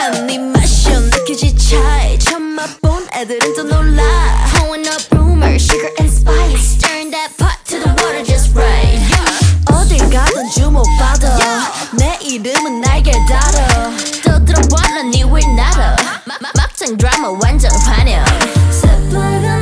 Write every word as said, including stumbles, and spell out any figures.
한 입 마셔 느껴질 차이 처음 맛본 애들은 또 놀라 Pouring up rumors, sugar and spice Stirring that pot to the water just right yeah. 어딜 가든 주목받아 yeah. 내 이름은 날개 달아 떠들어봐 난 네 will 나라 막장 드라마 완전 환영 새빨간